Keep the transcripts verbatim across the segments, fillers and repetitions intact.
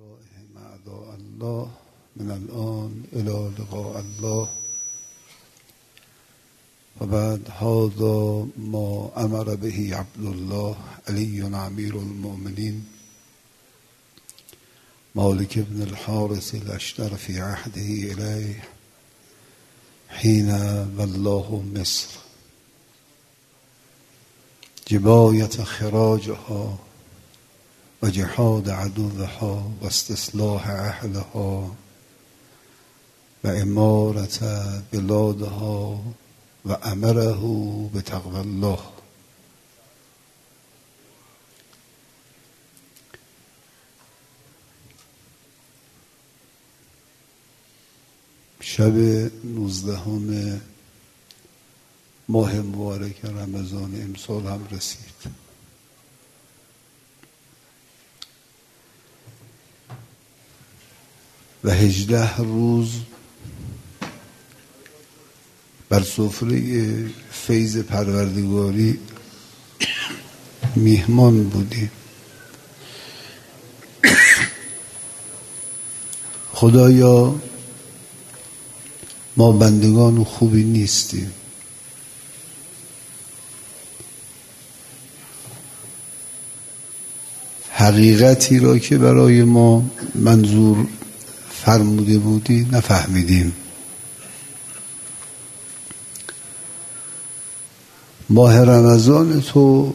الله مع أعداء الله من الآن إلى لقاء الله. وبعد هذا ما أمر به عبد الله علي أمير المؤمنين مالك بن الحارث الأشتر في عهده إليه حين والله مصر جباية خراجها وجهاد عدوها واستصلاح أهلها وإمارة بلادها وأمره بتقوى الله. شب نوزدهم ماه مبارک رمضان امسال هم رسید. و هجده روز بر سفره فیض پروردگاری میهمان بودیم. خدایا ما بندگان خوبی نیستیم، حقیقتی را که برای ما منظور فرموده بودی نفهمیدیم. ماه رمضان تو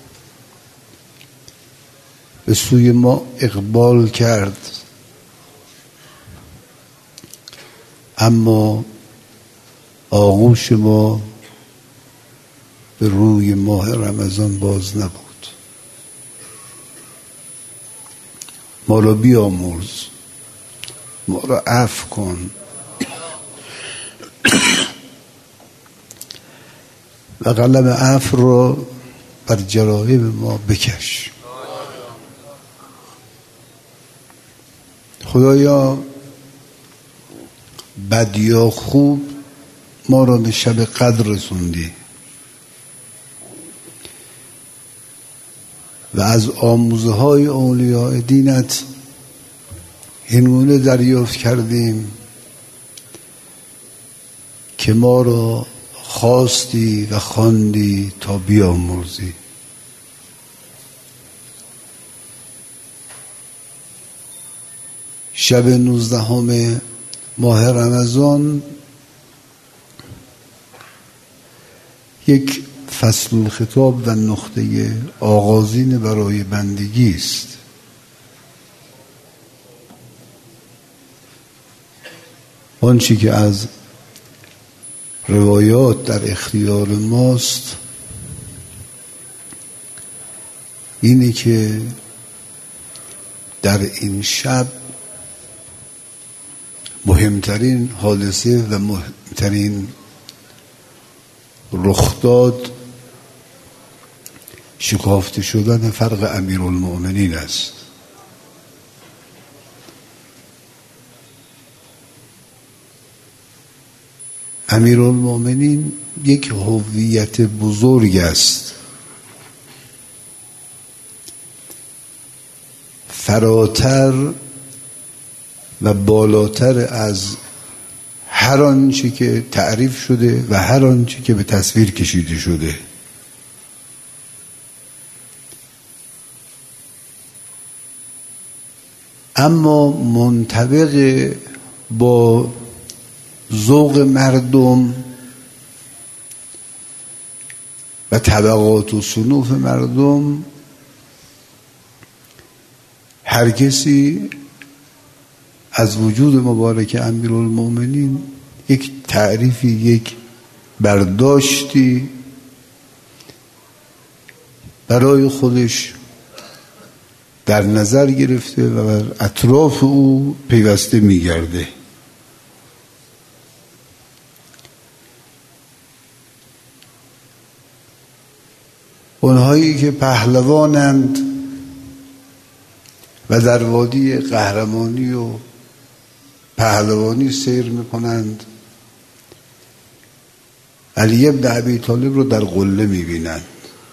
به سوی ما اقبال کرد، اما آغوش ما به روی ماه رمضان باز نبود. ما را بیامرز، ما را عفو کن و قلم عفو را بر جرایم ما بکش. خدایا بد یا خوب ما را به شب قدر رسوندی و از آموزه های اولیاء دینت اینگونه دریافت کردیم که ما را خواستی و خواندی تا بیامرزی. شب نوزدهم ماه رمضان یک فصل خطاب و نقطه آغازین برای بندگی است. آنچه که از روایات در اختیار ماست اینه که در این شب مهمترین حادثه و مهمترین رخداد شکافته شدن فرق امیرالمؤمنین است. امیرالمؤمنین یک هویت بزرگ است، فراتر و بالاتر از هر آنچه که تعریف شده و هر آنچه که به تصویر کشیده شده. اما منطبق با ذوق مردم و طبقات و صنوف مردم هر کسی از وجود مبارک امیرالمؤمنین یک تعریفی، یک برداشتی برای خودش در نظر گرفته و بر اطراف او پیوسته میگرده. اونهایی که پهلوانند و در وادی قهرمانی و پهلوانی سیر میکنند، علی بن ابی طالب رو در قله میبینند،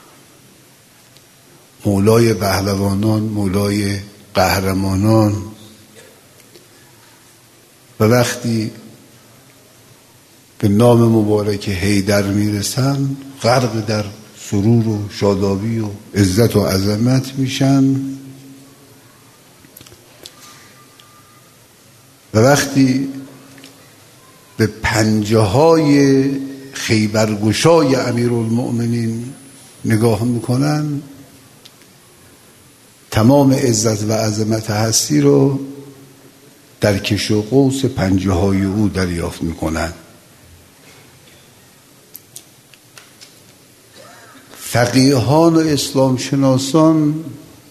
مولای پهلوانان، مولای قهرمانان، و وقتی به نام مبارک حیدر میرسن غرق در سرور و شادابی و عزت و عظمت میشن و وقتی به پنجه های خیبرگشای امیرالمؤمنین نگاه میکنن تمام عزت و عظمت هستی رو در کش و قوس پنجه های او دریافت میکنن. فقیهان و اسلام شناسان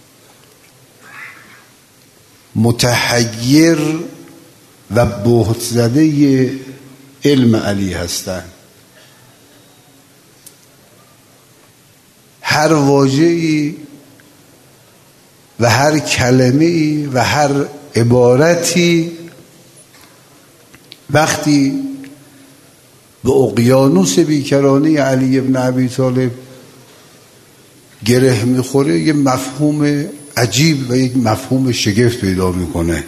متحیر و بهت زده علم علی هستند. هر واژه‌ای و هر کلمه‌ای و هر عبارتی وقتی به اقیانوس بیکرانه علی ابن ابی طالب گره میخوره یک مفهوم عجیب و یک مفهوم شگفت پیدا میکنه.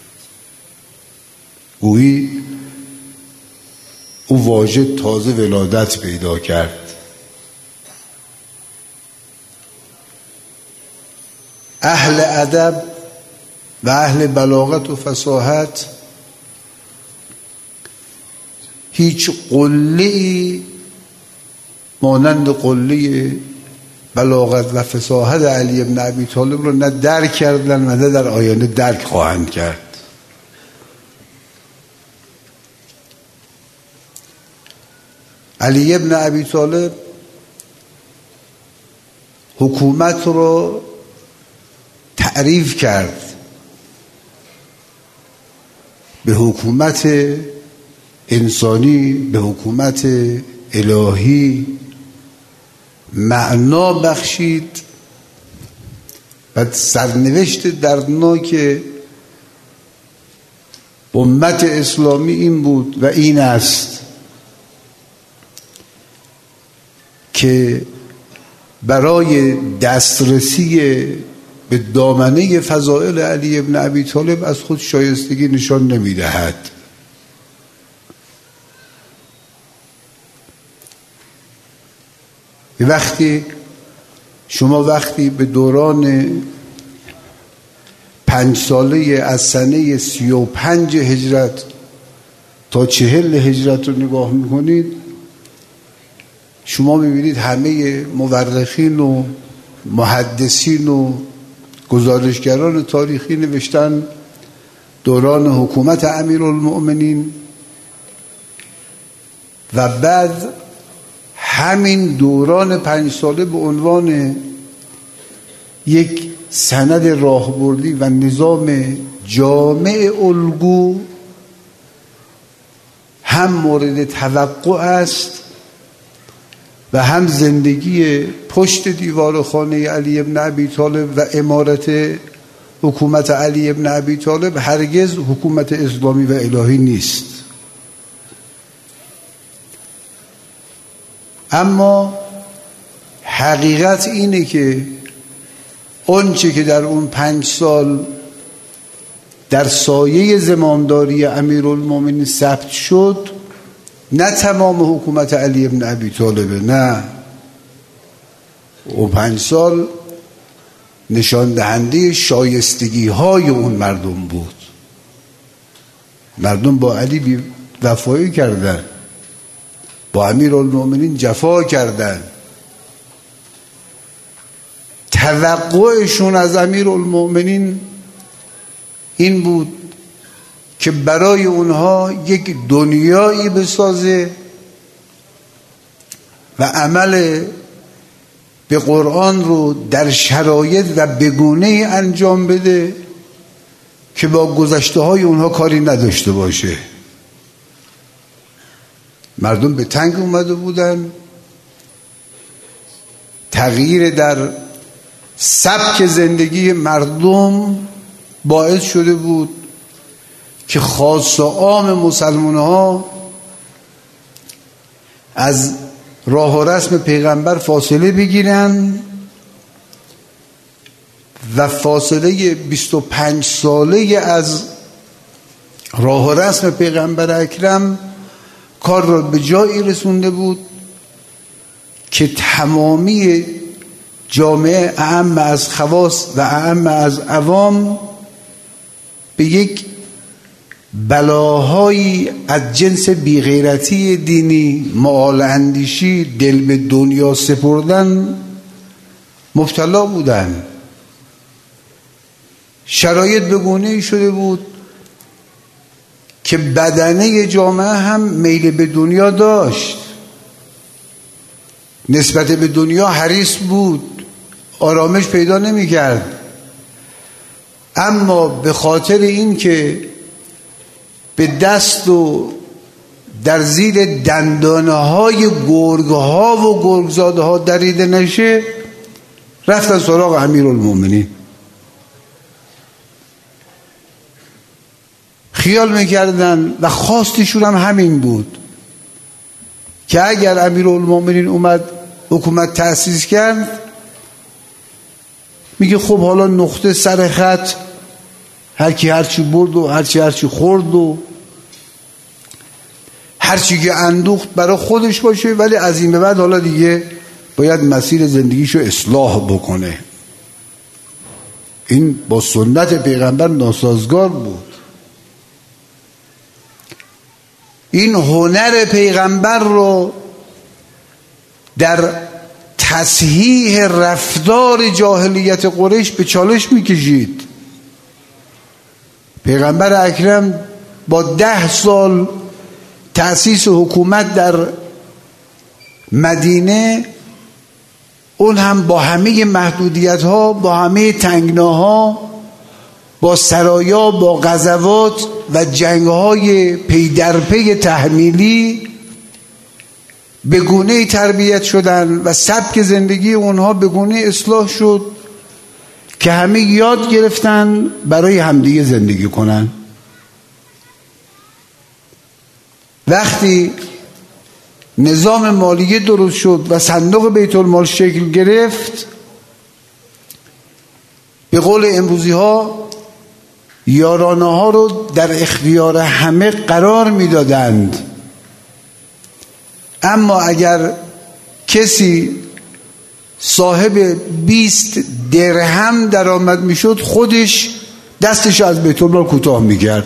گویی او واژه تازه ولادت پیدا کرد. اهل ادب و اهل بلاغت و فصاحت هیچ قله‌ای مانند قله بلاغت و فصاحت علی ابن ابی طالب رو نه درک کردن و نه در آینده درک خواهند کرد. علی ابن ابی طالب حکومت رو تعریف کرد به حکومت انسانی، به حکومت الهی معنا بخشید و سرنوشت دردناک امت اسلامی این بود و این است که برای دسترسی به دامنه فضائل علی ابن ابی طالب از خود شایستگی نشان نمی‌دهد. وقتی شما وقتی به دوران پنج ساله از سنه سی و پنج هجرت تا چهل هجرت رو نگاه میکنید شما میبینید همه مورخین و محدثین و گزارشگران تاریخی نوشتن دوران حکومت امیرالمؤمنین و بعد همین دوران پنج ساله به عنوان یک سند راهبردی و نظام جامع الگو هم مورد توقع است و هم زندگی پشت دیوار خانه علی ابن ابی طالب و امارت حکومت علی ابن ابی طالب هرگز حکومت اسلامی و الهی نیست. اما حقیقت اینه که آنچه که در اون پنج سال در سایه زمامداری امیرالمومنین ثبت شد نه تمام حکومت علی ابن ابی طالبه، نه، اون پنج سال نشان دهنده شایستگی های اون مردم بود. مردم با علی بی وفایی کردن، با امیرالمومنین جفا کردن. توقعشون از امیرالمومنین این بود که برای اونها یک دنیایی بسازه و عمل به قرآن رو در شرایط و بگونه انجام بده که با گذشته های اونها کاری نداشته باشه. مردم به تنگ اومده بودن، تغییر در سبک زندگی مردم باعث شده بود که خاص و عام مسلمان ها از راه و رسم پیغمبر فاصله بگیرن و فاصله بیست و پنج ساله از راه و رسم پیغمبر اکرم کار را به جایی رسونده بود که تمامی جامعه، اعم از خواص و اعم از عوام، به یک بلاهایی از جنس بیغیرتی دینی، معال اندیشی، دل به دنیا سپردن مبتلا بودن. شرایط به گونه‌ای شده بود که بدنه جامعه هم میل به دنیا داشت، نسبت به دنیا حریص بود، آرامش پیدا نمی کرد. اما به خاطر این که به دست و در زیر دندانه های گرگ ها و گرگزاده ها دریده نشه، رفتن سراغ امیرالمومنین. خیال میکردن و خواستشون هم همین بود که اگر امیرالمومنین اومد حکومت تأسیس کرد، میگه خب حالا نقطه سر خط، هر کی هرچی برد و هرچی هرچی خورد و هرچی که اندوخت برای خودش باشه، ولی از این به بعد حالا دیگه باید مسیر زندگیشو اصلاح بکنه. این با سنت پیغمبر ناسازگار بود. این هنر پیغمبر رو در تصحیح رفتار جاهلیت قریش به چالش میکشید. پیغمبر اکرم با ده سال تأسیس حکومت در مدینه، اون هم با همه محدودیت ها، با همه تنگناها، با سرایا، با غزوات و جنگ های پی در پی تحمیلی، به گونه تربیت شدن و سبک زندگی اونها به گونه اصلاح شد که همه یاد گرفتن برای همدیگه زندگی کنن. وقتی نظام مالیه درست شد و صندوق بیت المال شکل گرفت، به قول امروزی ها یارانه ها رو در اختیار همه قرار میدادند. اما اگر کسی صاحب بیست درهم درآمد میشد، خودش دستش از بیت المال کوتاه میکرد.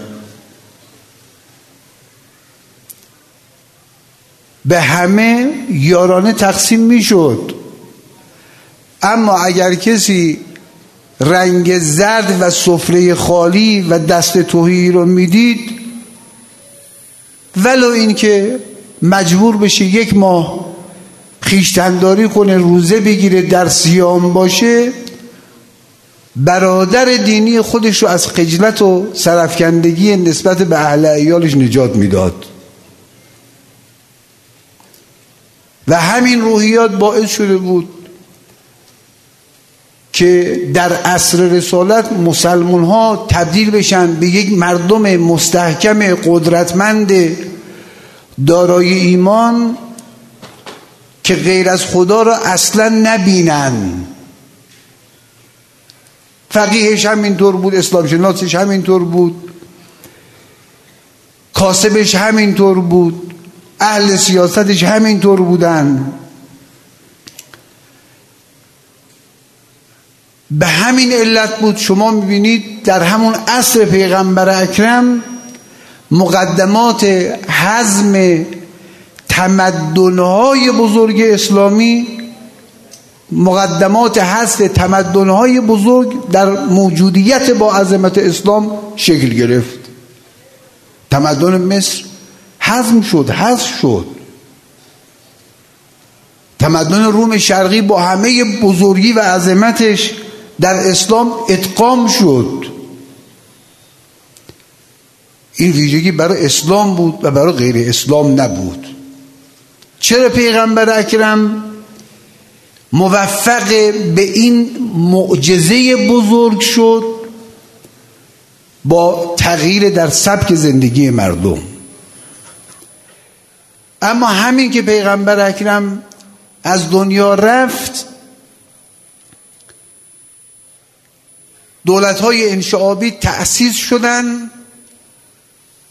به همه یارانه تقسیم میشد. اما اگر کسی رنگ زرد و سفره خالی و دست تهی رو میدید، ولو این که مجبور بشه یک ماه خویشتنداری کنه، روزه بگیره، در صیام باشه، برادر دینی خودش رو از خجلت و سرفکندگی نسبت به اهل عیالش نجات میداد. و همین روحیات باعث شده بود که در عصر رسالت مسلمان ها تبدیل بشن به یک مردم مستحکم، قدرتمند، دارای ایمان که غیر از خدا را اصلا نبینن. فقیهش همینطور بود، اسلام شناسش همینطور بود، کاسبش همینطور بود، اهل سیاستش همینطور بودن. به همین علت بود شما میبینید در همون عصر پیغمبر اکرم مقدمات هضم تمدن‌های بزرگ اسلامی، مقدمات حذف تمدن‌های بزرگ در موجودیت با عظمت اسلام شکل گرفت. تمدن مصر هضم شد، حذف شد. تمدن روم شرقی با همه بزرگی و عظمتش در اسلام ادغام شد. این ویژگی برای اسلام بود و برای غیر اسلام نبود. چرا پیغمبر اکرم موفق به این معجزه بزرگ شد؟ با تغییر در سبک زندگی مردم. اما همین که پیغمبر اکرم از دنیا رفت، دولت‌های انشعابی تأسیس شدن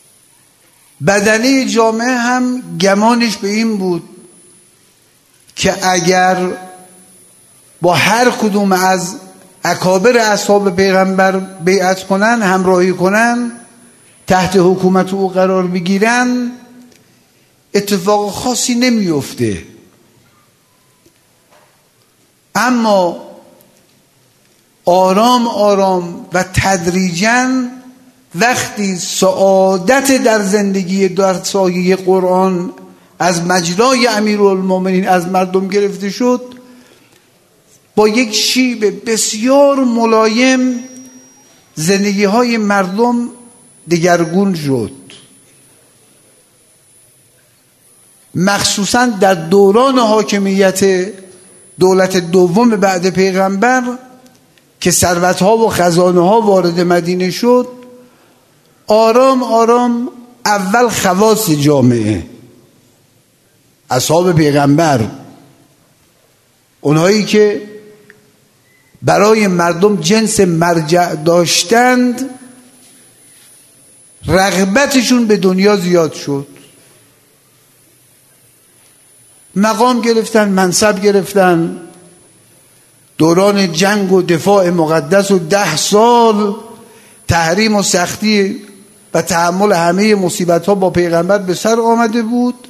بدنه جامعه هم گمانش به این بود که اگر با هر کدوم از اکابر اصحاب پیغمبر بیعت کنن، همراهی کنن، تحت حکومت او قرار بگیرن، اتفاق خاصی نمیفته. اما آرام آرام و تدریجاً وقتی سعادت در زندگی در سایه قرآن از مجرای امیرالمومنین از مردم گرفته شد، با یک شیب بسیار ملایم زندگی های مردم دگرگون شد. مخصوصا در دوران حاکمیت دولت دوم بعد پیغمبر که ثروت‌ها و خزانه‌ها وارد مدینه شد، آرام آرام اول خواص جامعه، اصحاب پیغمبر، اونهایی که برای مردم جنس مرجع داشتند، رغبتشون به دنیا زیاد شد، مقام گرفتن، منصب گرفتن. دوران جنگ و دفاع مقدس و ده سال تحریم و سختی و تحمل همه مصیبت ها با پیغمبر به سر آمده بود.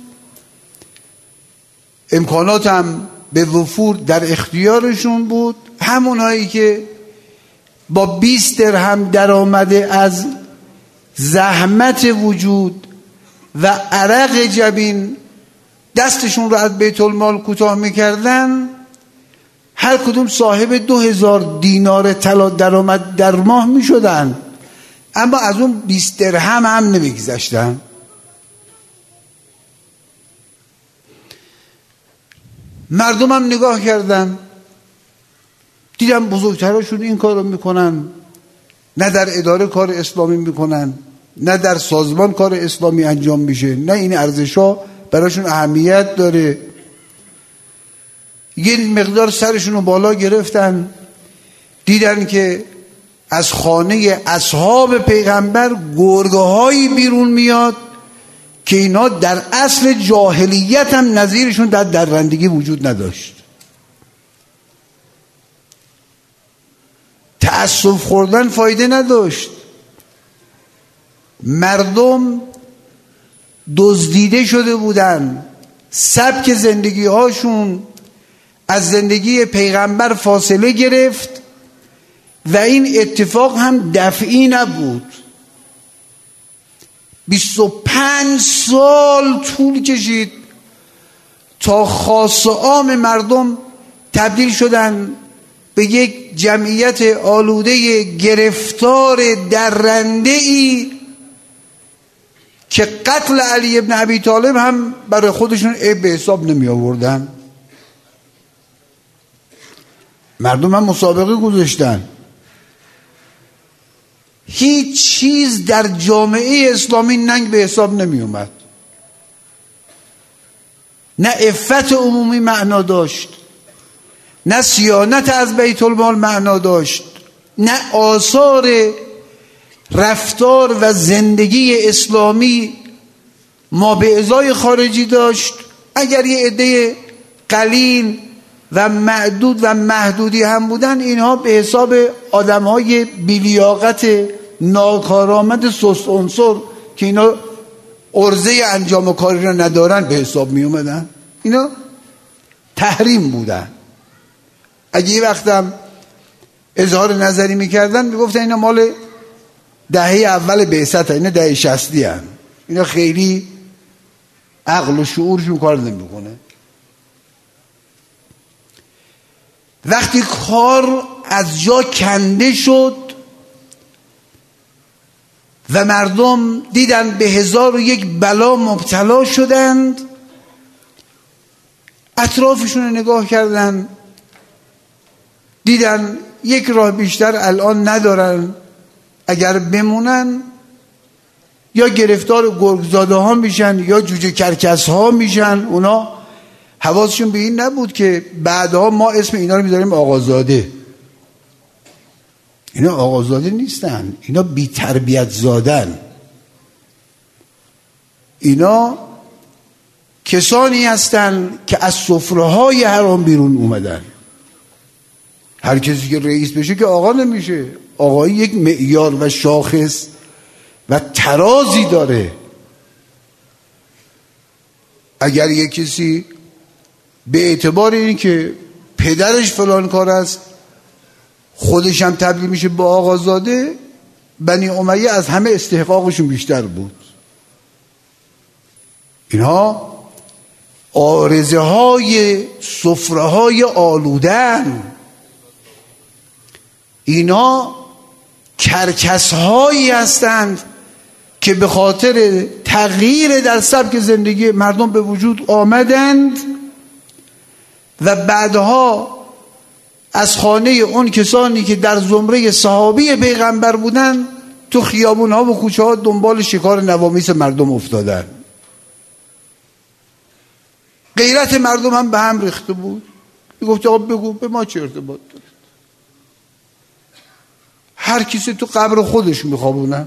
امکانات هم به وفور در اختیارشون بود. همونهایی که با بیست درهم درآمده از زحمت وجود و عرق جبین دستشون رو از بیت المال کوتاه میکردن، هر کدوم صاحب دو هزار دینار طلا درآمد در ماه میشدن، اما از اون بیست درهم هم نمیگذشتن. مردم هم نگاه کردن، دیدم بزرگتراشون این کار رو میکنن، نه در اداره کار اسلامی میکنن، نه در سازمان کار اسلامی انجام میشه، نه این ارزش‌ها براشون اهمیت داره. یه مقدار سرشون رو بالا گرفتن، دیدن که از خانه اصحاب پیغمبر گرگه هایی بیرون میاد که اینا در اصل جاهلیت هم نظیرشون در درندگی وجود نداشت. تأسف خوردن فایده نداشت. مردم دزدیده شده بودن، سبک زندگی هاشون از زندگی پیغمبر فاصله گرفت و این اتفاق هم دفعی نبود. بیست و پنج سال طول کشید تا خاص و عام مردم تبدیل شدن به یک جمعیت آلوده گرفتار درنده ای که قتل علی ابن ابی طالب هم برای خودشون عیب به حساب نمی آوردن. مردم هم مسابقه گذاشتن. هیچ چیز در جامعه اسلامی ننگ به حساب نمی اومد. نه عفت عمومی معنا داشت، نه صیانت از بیت المال معنا داشت، نه آثار رفتار و زندگی اسلامی ما به ازای خارجی داشت. اگر یه عده قلیل و معدود و محدودی هم بودن، اینها به حساب آدم‌های بی‌لیاقت ناکارآمد سست عنصر که اینا عرضه انجام کاری را ندارن به حساب می اومدن. اینا تحریم بودن. اگه یه وقتم اظهار نظری میکردن میگفتن اینا مال دهه اول بعثت، اینا دهه شصتی هن. اینا خیلی عقل و شعورشون کار نمیکنه. وقتی کار از جا کنده شد و مردم دیدن به هزار و یک بلا مبتلا شدند، اطرافشون رو نگاه کردن، دیدن یک راه بیشتر الان ندارن، اگر بمونن یا گرفتار گرگزاده ها میشن یا جوجه کرکس ها میشن. اونا حواسشون به این نبود که بعدها ما اسم اینا رو میذاریم آقازاده. اینا آقازاده نیستن، اینا بی تربیت زادن. اینا کسانی هستند که از سفره‌های حرام بیرون اومدن. هر کسی که رئیس بشه که آقا نمیشه. آقایی یک معیار و شاخص و ترازی داره. اگر یک کسی به اعتبار این که پدرش فلان کار است خودش هم تبدیل میشه به آقازاده، بنی امیه از همه استحقاقشون بیشتر بود. اینها آرزه های سفره های آلودن، اینا کرکس هایی هستند که به خاطر تغییر در سبک زندگی مردم به وجود آمدند و بعدها از خانه اون کسانی که در زمره صحابی پیغمبر بودن تو خیابون ها و کوچه ها دنبال شکار نوامیس مردم افتادن. غیرت مردم هم به هم ریخته بود. گفت آقا بگو به ما چه ارتباط داره؟ هر کسی تو قبر خودش میخوابونن.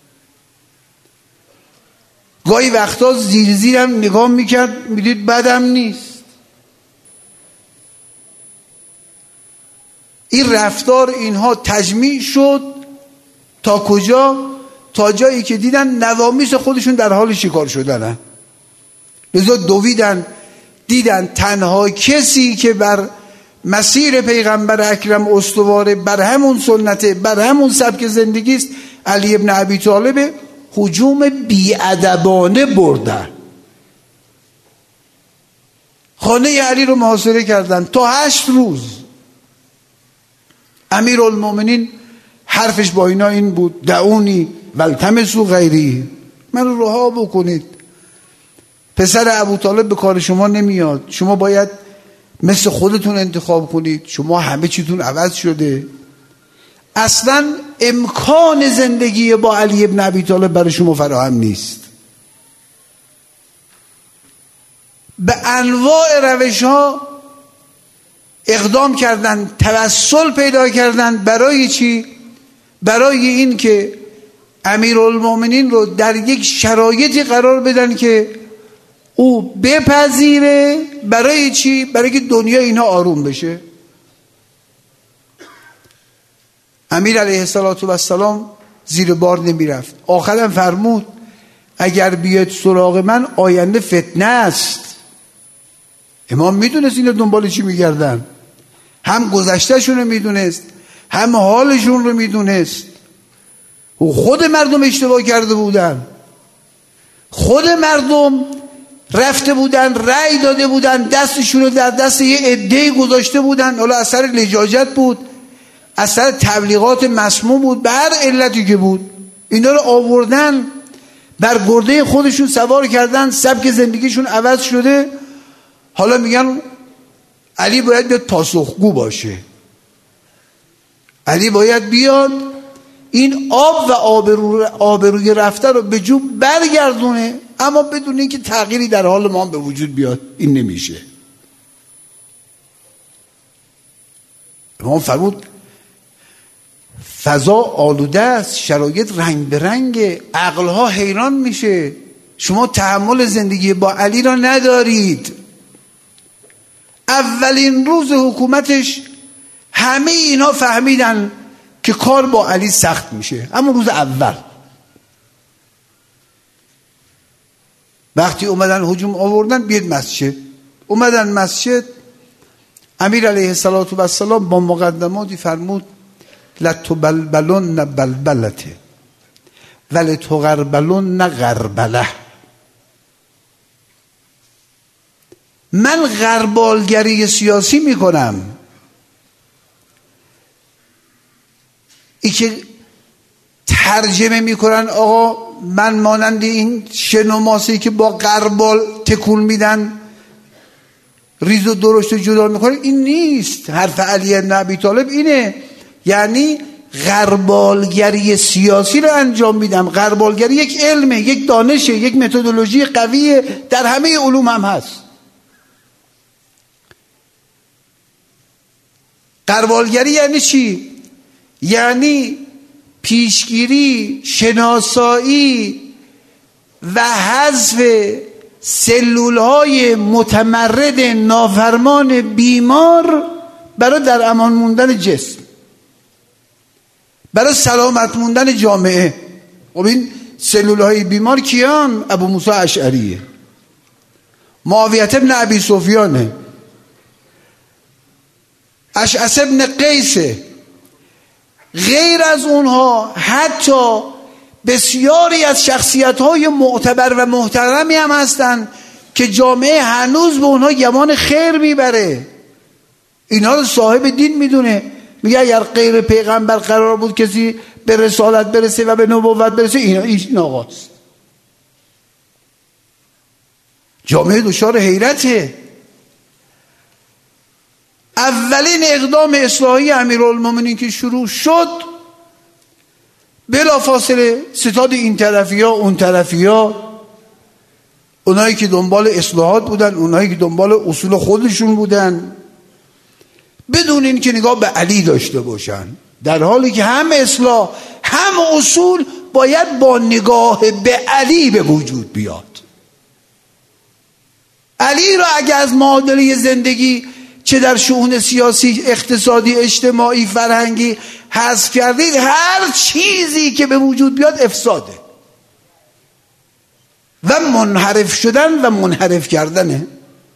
گاهی وقتا زیر زیرم نگاه میکرد میدید بدم نیست. این رفتار اینها تجمیع شد تا کجا؟ تا جایی که دیدن نوامیس خودشون در حال شکار شدن. لذا دویدن دیدن تنها کسی که بر مسیر پیغمبر اکرم استواره، بر همون سنته، بر همون سبک زندگی است، علی ابن ابی طالب. هجوم بی‌ادبانه بردن، خانه علی رو محاصره کردن تا هشت روز. امیرالمومنین حرفش با اینا این بود دعونی والتمسوا غیری، من رو رها بکنید. پسر ابو طالب به کار شما نمیاد، شما باید مثل خودتون انتخاب کنید، شما همه چیتون عوض شده. اصلا امکان زندگی با علی ابن ابی طالب برای شما فراهم نیست. به انواع روش ها اقدام کردن، توسل پیدا کردن. برای چی؟ برای این که امیرالمومنین رو در یک شرایطی قرار بدن که او بپذیره. برای چی؟ برای که دنیا اینا آروم بشه. امیر علیه السلام زیر بار نمی رفت. آخرم فرمود اگر بیاد سراغ من آینده فتنه است. امام میدونست اینا دنبال چی میگردن، هم گذشتهشون رو میدونست هم حالشون رو میدونست. و خود مردم اشتباه کرده بودن، خود مردم رفته بودن رأی داده بودن، دستشون رو در دست یه عده‌ای گذاشته بودن. حالا اثر لجاجت بود، اثر تبلیغات مسموم بود، به هر علتی که بود اینا رو آوردن بر گرده خودشون سوار کردن. سبک زندگیشون عوض شده. حالا میگن علی باید بیاد پاسخگو باشه، علی باید بیاد این آب و آبرو آبروی رفته رو به جو برگردونه، اما بدون اینکه تغییری در حال ما به وجود بیاد. این نمیشه. امام فرمود فضا آلوده است، شرایط رنگ به رنگ، عقلها حیران میشه. شما تحمل زندگی با علی را ندارید. اولین روز حکومتش همه اینا فهمیدن که کار با علی سخت میشه. اما روز اول وقتی اومدن هجوم آوردن بیاد مسجد، اومدن مسجد، امیر علیه السلام با مقدماتی فرمود لتبلبلن بلبلته ولتغربلن غربله. من غربالگری سیاسی میکنم. ای که ترجمه میکنن آقا من مانند این شنوماسی که با غربال تکون میدن ریز و درشت و جدا میکنه، این نیست. حرف علی بن ابی طالب اینه، یعنی غربالگری سیاسی رو انجام میدم. غربالگری یک علمه، یک دانشه، یک متدولوژی قویه، در همه علوم هم هست. غربالگری یعنی چی؟ یعنی پیشگیری، شناسایی و حذف سلول های متمرد نافرمان بیمار برای در امان موندن جسم، برای سلامت موندن جامعه. خب این سلول های بیمار کیان؟ ابو موسی اشعریه، معاویه ابن ابی سفیانه، اشعث ابن قیسه. غیر از اونها حتی بسیاری از شخصیت های معتبر و محترمی هم هستن که جامعه هنوز به اونها گمان خیر میبره، اینا رو صاحب دین میدونه. میگه اگر غیر پیغمبر قرار بود کسی به رسالت برسه و به نبوت برسه، اینا این آقاست. جامعه دچار حیرته. اولین اقدام اصلاحی امیرالمومنین که شروع شد، بلافاصله ستاد این طرفی ها اون طرفی ها، اونایی که دنبال اصلاحات بودن، اونایی که دنبال اصول خودشون بودن، بدون این که نگاه به علی داشته باشن، در حالی که هم اصلاح هم اصول باید با نگاه به علی به وجود بیاد. علی را اگر از معادله زندگی چه در شؤون سیاسی، اقتصادی، اجتماعی، فرهنگی حذف کردید، هر چیزی که به وجود بیاد افساده و منحرف شدن و منحرف کردنه.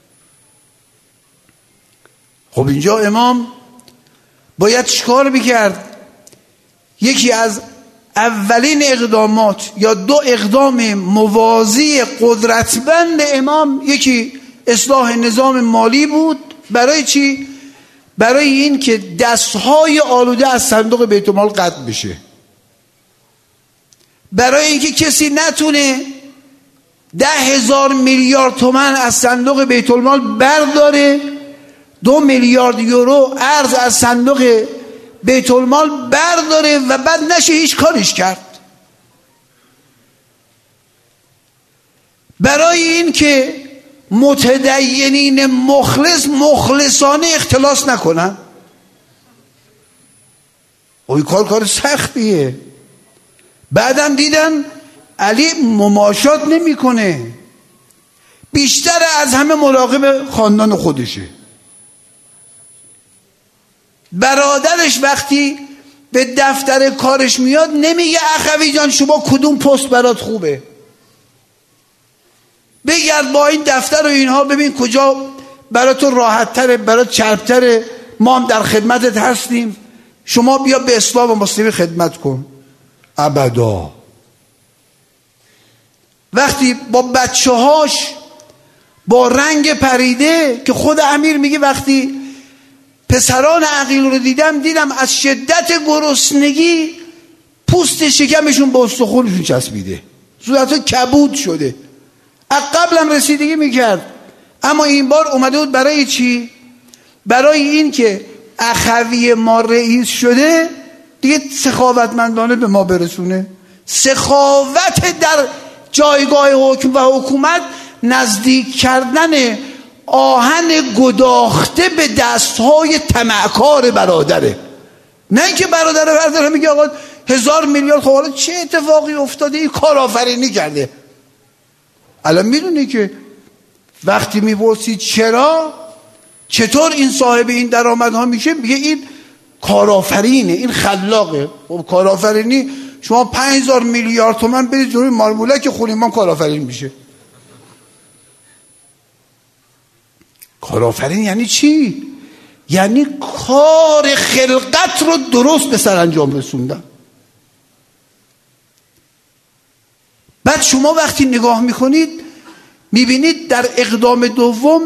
خب اینجا امام باید چیکار بکرد؟ یکی از اولین اقدامات یا دو اقدام موازی قدرتمند امام، یکی اصلاح نظام مالی بود. برای چی؟ برای این که دستهای آلوده از صندوق بیت المال قطع بشه، برای اینکه کسی نتونه ده هزار میلیارد تومان از صندوق بیت المال برداره، دو میلیارد یورو ارز از صندوق بیت المال برداره و بعد نشه هیچ کارش کرد. برای این که متدینین مخلص مخلصانه اختلاس نکنن. اوی کار کار سختیه. بعدم دیدن علی مماشات نمیکنه، بیشتر از همه مراقب خاندان خودشه. برادرش وقتی به دفتر کارش میاد نمیگه اخوی جان شما کدوم پست برات خوبه، بگرد با این دفتر و اینها ببین کجا برات راحت تره، برات چرب تره، ما هم در خدمتت هستیم، شما بیا به اسلام و مسلمی خدمت کن. ابدا. وقتی با بچه هاش با رنگ پریده، که خود امیر میگه وقتی پسران عقیل رو دیدم دیدم از شدت گرسنگی پوست شکمشون با استخونشون چسبیده، صورتها کبود شده. از قبلم رسیدگی میکرد، اما این بار اومده بود برای چی؟ برای این که اخوی ما رئیس شده دیگه سخاوتمندانه به ما برسونه. سخاوت در جایگاه حکم و حکومت نزدیک کردن آهن گداخته به دستهای طمعکار برادره، نه اینکه برادر برادر میگه آقا هزار میلیارد، خب حالا چه اتفاقی افتاده؟ این کارآفرینی کرده. الان میدونی که وقتی میپرسی چرا، چطور این صاحب این درآمدها میشه، میگه این کارآفرینه، این خلاقه. خب کارآفرینی شما پنج هزار میلیارد تومان برید جلوی مارمولک خونیمان کارآفرین میشه. کارآفرین یعنی چی؟ یعنی کار خلقت رو درست به سرانجام رسوندن. بعد شما وقتی نگاه میکنید میبینید در اقدام دوم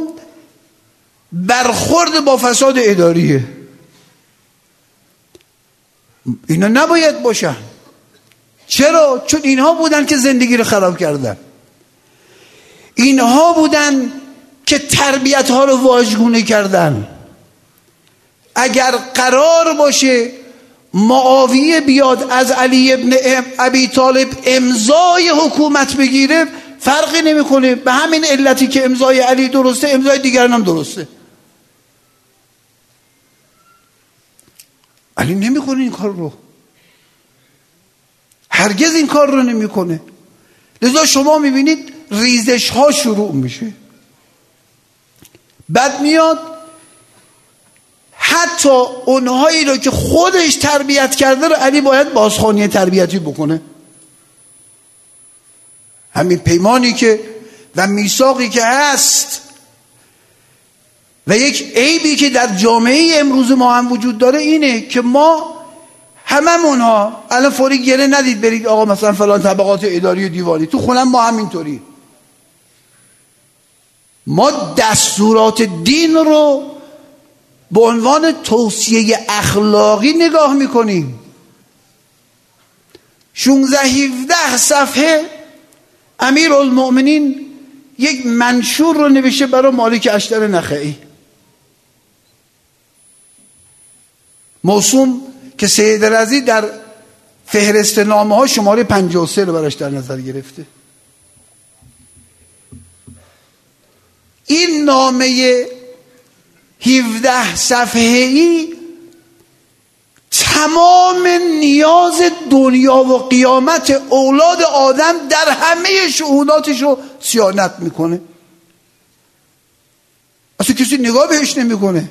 برخورد با فساد اداریه. اینا نباید باشن. چرا؟ چون اینها بودن که زندگی رو خراب کردن، اینها بودن که تربیت ها رو واژگونه کردن. اگر قرار باشه معاویه بیاد از علی ابن ابی طالب امضای حکومت بگیره، فرقی نمیکنه، به همین علتی که امضای علی درسته امضای دیگران هم درسته. علی نمیکنه این کار رو، هرگز این کار رو نمیکنه. لذا شما میبینید ریزش ها شروع میشه. بعد میاد حتی اونهایی رو که خودش تربیت کرده رو علی باید بازخوانی تربیتی بکنه. همین پیمانی که و میثاقی که هست و یک عیبی که در جامعه امروز ما هم وجود داره اینه که ما هممون ها الان فوری گره ندید برید آقا مثلا فلان طبقات اداری و دیوانی، تو خونم ما همینطوری. ما دستورات دین رو به عنوان توصیه اخلاقی نگاه میکنیم. شانزده هفده صفحه امیرالمؤمنین یک منشور رو نوشته برای مالک اشتر نخعی، موسوم که سید رضی در فهرست نامه ها شماره پنجاه و سه رو براش در نظر گرفته. این نامه هفده صفحه‌ای تمام نیاز دنیا و قیامت اولاد آدم در همه شهوداتش رو صیانت میکنه. اصلا کسی نگاه بهش نمیکنه.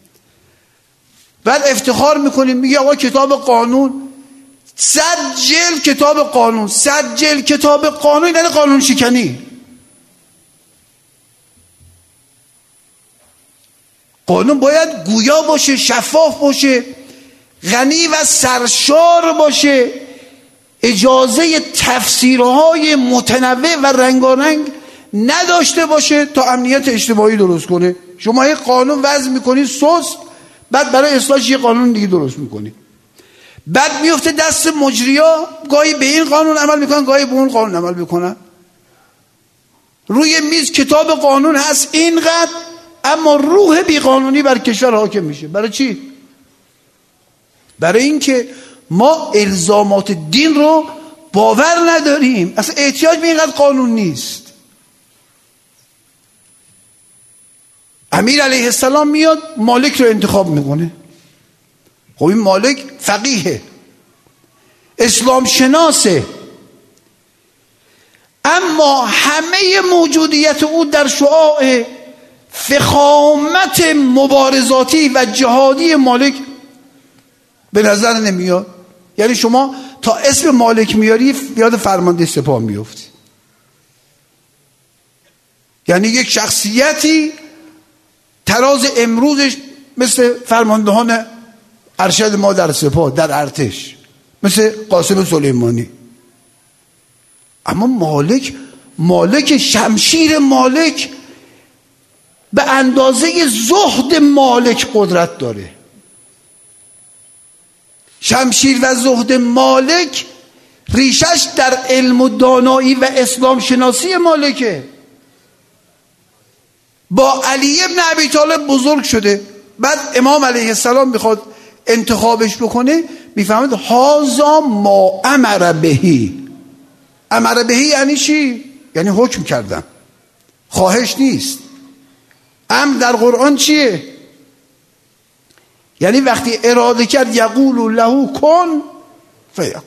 بعد افتخار میکنیم میگه آقا کتاب قانون، صد جلد کتاب قانون، صد جلد کتاب قانون، یعنی قانون شکنی. قانون باید گویا باشه، شفاف باشه، غنی و سرشار باشه، اجازه تفسیرهای متنوع و رنگارنگ نداشته باشه تا امنیت اجتماعی درست کنه. شما یک قانون وضع میکنید سست، بعد برای اصلاحش یه قانون دیگه درست میکنید، بعد میفته دست مجریا، گاهی به این قانون عمل میکنن گاهی به اون قانون عمل میکنن. روی میز کتاب قانون هست اینقدر، اما روح بیقانونی بر کشور حاکم میشه. برای چی؟ برای اینکه ما الزامات دین رو باور نداریم. اصلا احتیاج به اینقدر قانون نیست. امیر علیه السلام میاد مالک رو انتخاب میکنه. خب این مالک فقیه، اسلام شناسه، اما همه موجودیت او در شعاع فخامت مبارزاتی و جهادی مالک به نظر نمیاد. یعنی شما تا اسم مالک میاری یاد فرمانده سپاه میفتی. یعنی یک شخصیتی تراز امروزش مثل فرماندهان ارشد ما در سپاه، در ارتش، مثل قاسم سلیمانی. اما مالک مالک شمشیر مالک به اندازه زهد مالک قدرت داره. شمشیر و زهد مالک ریشش در علم و دانایی و اسلام شناسی مالکه. با علی ابن ابی طالب بزرگ شده، بعد امام علیه السلام میخواد انتخابش بکنه، میفهمد هازا ما امر بهی. امر بهی یعنی چی؟ یعنی حکم کردم، خواهش نیست. امر در قرآن چیه؟ یعنی وقتی اراده کرد یقول له کن فیکون.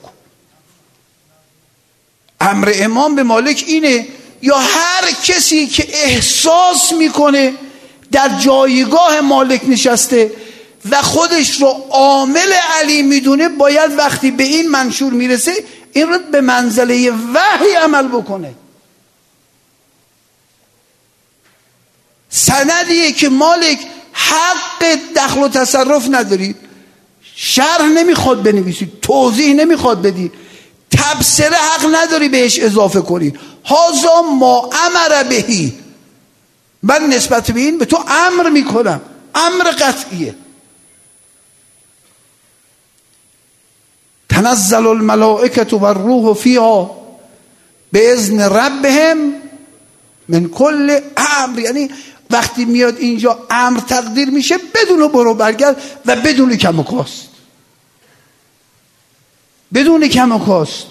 امر امام به مالک اینه، یا هر کسی که احساس میکنه در جایگاه مالک نشسته و خودش رو عامل علی میدونه، باید وقتی به این منشور میرسه این رو به منزله وحی عمل بکنه. سندیه که مالک حق دخل و تصرف نداری، شرح نمیخواد بنویسی، توضیح نمیخواد بدی، تبصره حق نداری بهش اضافه کنی. هازا ما امر بهی، من نسبت به این به تو امر میکنم، امر قطعیه. تنزل الملائکه و الروح فیها باذن ربهم من کل امر. یعنی وقتی میاد اینجا امر تقدیر میشه بدون برو برگرد و بدون کم و کاست، بدون کم و کاست.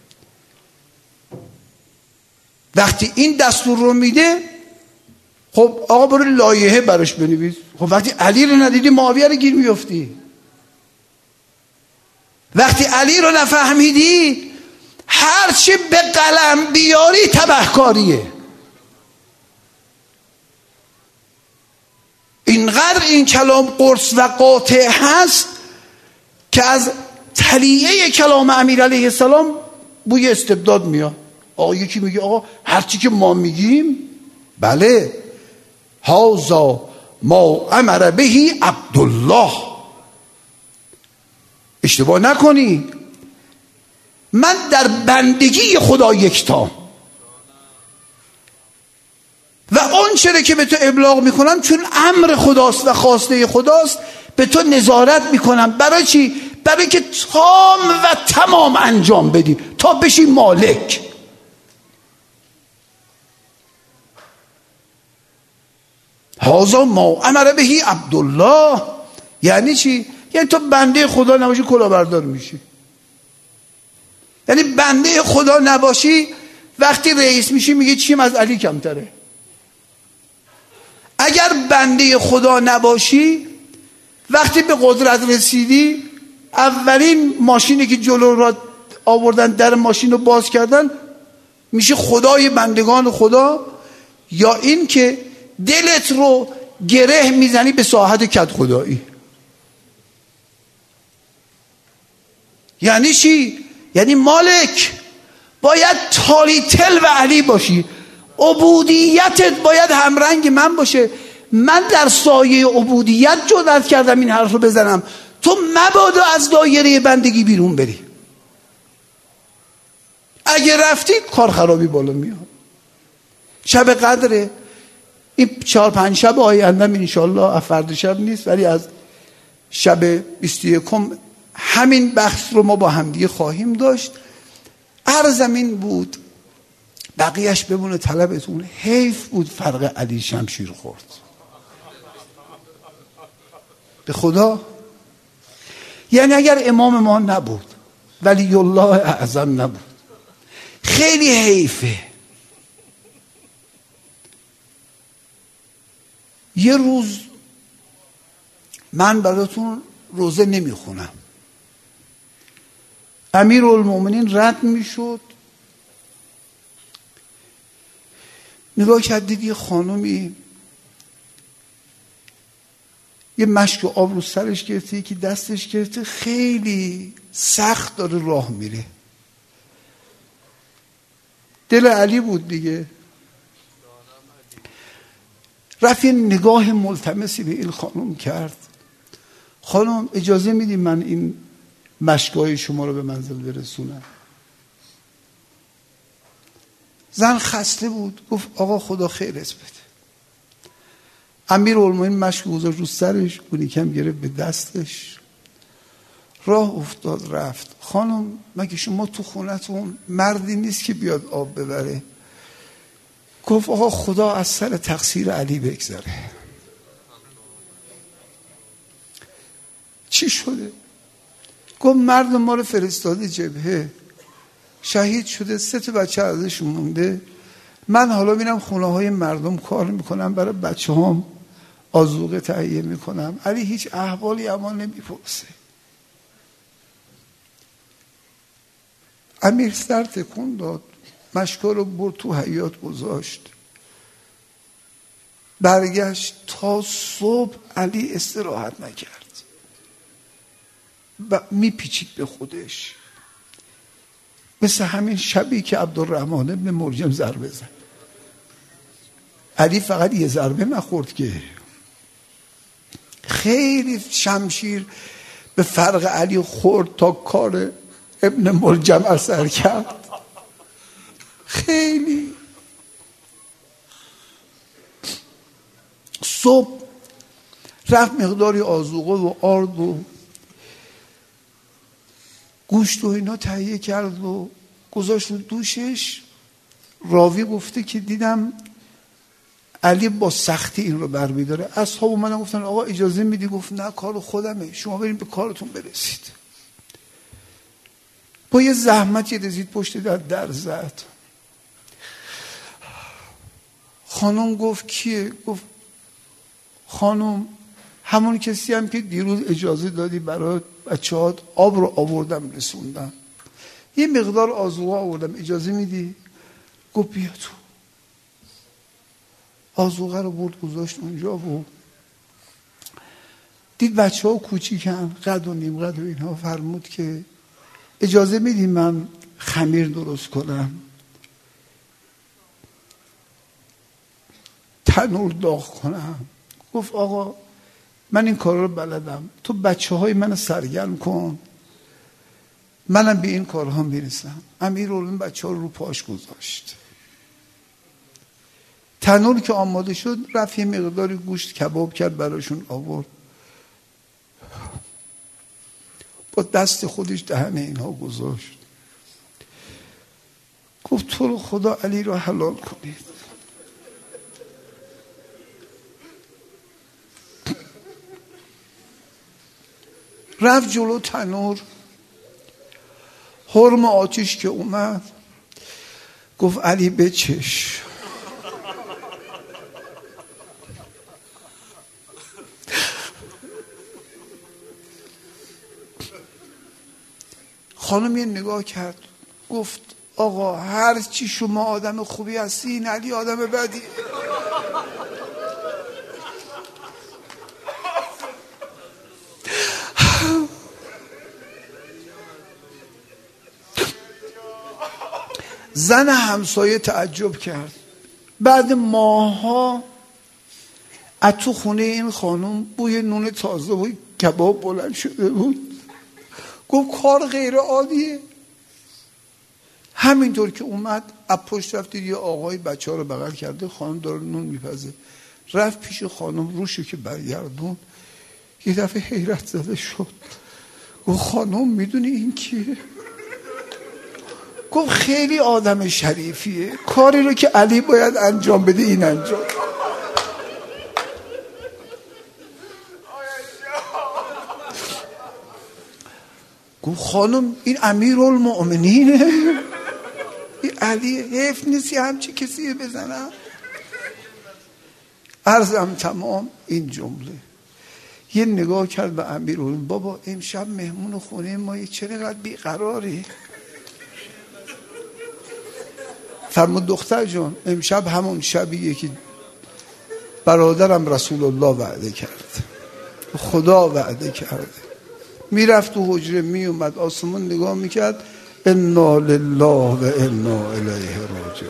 وقتی این دستور رو میده، خب آقا برو لایحه براش بنویس. خب وقتی علی رو ندیدی معاویه رو گیر میفتی. وقتی علی رو نفهمیدی هرچی به قلم بیاری تبهکاریه. اینقدر این کلام قرص و قاطع هست که از تلیه کلام امیر علیه السلام بوی استبداد میاد. آقا یکی میگه آقا هرچی که ما میگیم بله، هازا ما امر بهی عبدالله. اشتباه نکنی، من در بندگی خدا یکتام و اون چرا که به تو ابلاغ میکنم چون امر خداست و خواسته خداست به تو نظارت میکنم. برای چی؟ برای که تام و تمام انجام بدی تا بشی مالک. هازا ما امر بهی عبدالله یعنی چی؟ یعنی تو بنده خدا نباشی کلاهبردار میشی. یعنی بنده خدا نباشی وقتی رئیس میشی میگه چیم از علی کمتره. اگر بنده خدا نباشی وقتی به قدرت رسیدی اولین ماشینی که جلو را آوردن در ماشین رو باز کردن میشه خدای بندگان خدا، یا این که دلت رو گره میزنی به ساحت کد خدایی. یعنی چی؟ یعنی مالک باید تالیتل و علی باشی، عبودیتت باید همرنگ من باشه. من در سایه عبودیت جرأت کردم این حرف رو بزنم، تو مبادا از دایره بندگی بیرون بری. اگه رفتی کار خرابی بالا میاد. شب قدره این چهار پنج شب آینده انشالله، فرد شب نیست ولی از شب بیست و یکم همین بحث رو ما با همدیگه خواهیم داشت. عرضم این بود، بقیهش بمونه طلبتون. حیف بود فرق علی شمشیر خورد به خدا. یعنی اگر امام ما نبود، ولی الله اعظم نبود، خیلی حیفه. یه روز من براتون روزه نمیخونم، امیرالمومنین رد میشد، نگاه کردید یه خانومی یه مشک آب رو سرش گرفته، یکی دستش گرفته، خیلی سخت داره راه میره. دل علی بود دیگه. رفت نگاه ملتمسی به این خانم کرد. خانم اجازه میدی من این مشکای شما رو به منزل برسونم؟ زن خسته بود، گفت آقا خدا خیرت بده. امیرالمومنین مشک گذاشت رو سرش، اونی کم گرفت به دستش، راه افتاد رفت. خانم مگه شما تو خونتون مردی نیست که بیاد آب ببره؟ گفت آقا خدا از سر تقصیر علی بگذره. چی شده؟ گفت مرد ما رو فرستاده جبهه، شهید شده، سه تا بچه ازش مونده. من حالا میرم خونه های مردم کار میکنم، برای بچه هم آذوقه تهیه میکنم. علی هیچ احوالی اما نمیپرسه. امیر سر تکون داد، مشکا رو برد تو حیاط گذاشت، برگشت. تا صبح علی استراحت نکرد و میپیچید به خودش، مثل همین شبی که عبدالرحمن ابن ملجم ضربه زد. علی فقط یه ضربه نخورد که، خیلی شمشیر به فرق علی خورد تا کار ابن ملجم اثر کرد. خیلی. صبح رفت مقداری آذوقه و آرد و گوشت و اینا تهیه کرد و گذاشت رو دوشش. راوی گفته که دیدم علی با سختی این رو بر می‌داره. اصحاب اومدن گفتن آقا اجازه میدی؟ گفت نه کار خودمه، شما بریم به کارتون برسید. با یه زحمتی رسید پشت در در زد. خانم گفت کیه؟ گفت خانم همون کسی هم که دیروز اجازه دادی برای بچه‌هات آب رو آوردم رسوندم. یه مقدار آذوقه آوردم، اجازه میدی؟ گفت بیا تو. آذوقه رو برد گذاشت اونجا و دید بچه ها کوچیکن، قد و نیم قد و اینها، فرمود که اجازه میدی من خمیر درست کنم، تنور داغ کنم؟ گفت آقا من این کار رو بلدم، تو بچه های من سرگرم کن، منم به این کارها میرسم. امیرالمومنین بچه ها رو رو پاش گذاشت. تنور که آماده شد رفت یه مقداری گوشت کباب کرد براشون آورد، با دست خودش دهن اینها گذاشت. گفت تو رو خدا علی رو حلال کنید. رفت جلو تنور، حرم آتش که اومد گفت علی بچش. خانم یه نگاه کرد گفت آقا هر چی شما آدم خوبی هستی، این علی آدم بدی. زن همسایه تعجب کرد. بعد ماها از تو خونه این خانم بوی نون تازه و کباب بلند شده بود. گفت کار غیر عادیه. همینطور که اومد از پشت رفت دید یه آقای بچه ها رو بغل کرده، خانم داره نون میپزه. رفت پیش خانم، روشو که برگردون یه دفعه حیرت زده شد. گفت خانم میدونی این کیه؟ گفت خیلی آدم شریفیه، کاری رو که علی باید انجام بده این انجام. گفت خانم این امیرالمؤمنینه، این علی، حیف نیست یه همچی کسی بزنم. عرضم تمام این جمله. یه نگاه کرد به امیرالمؤمنین، بابا امشب مهمون خونه ما چرا اینقدر بیقراری؟ فرمود دختر جان امشب همون شبیه که برادرم رسول الله وعده کرد، خدا وعده کرده. میرفت تو حجره میومد آسمون نگاه میکرد، انا لله و انا الیه راجعون.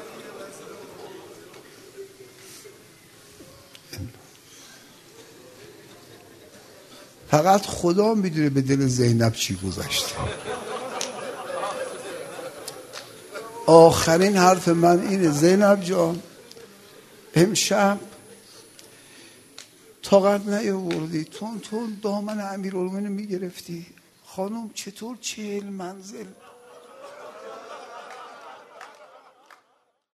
فقط خدا میدونه به دل زینب چی گذشته. آخرین حرف من اینه، زینب جان امشب طاقت نیاوردی، تون تون دامن امیرالمومنین میگرفتی. خانم چطور چهل منزل